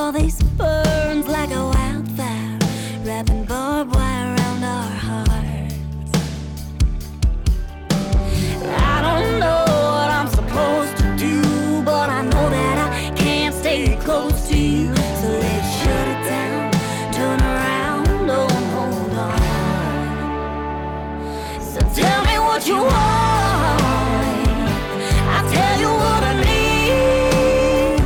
all this burns like a wildfire, wrapping barbed wire around our hearts. I don't know what I'm supposed to do, but I know that I can't stay close to you. So let's shut it down, turn around, don't hold on. So tell me what you want, I'll tell you what I need.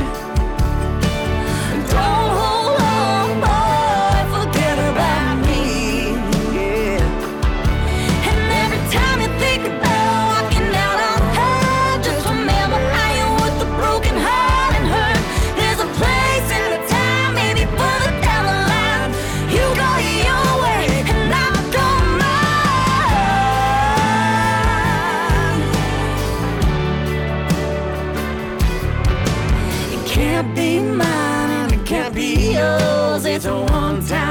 Don't hold on, boy, forget about me, yeah. And every time you think about walking out on her, just remember how you with the broken heart and hurt. There's a place and a time, maybe further down the line. You go your way and I'll go mine. It can't be mine and it can't be yours. It's a one-time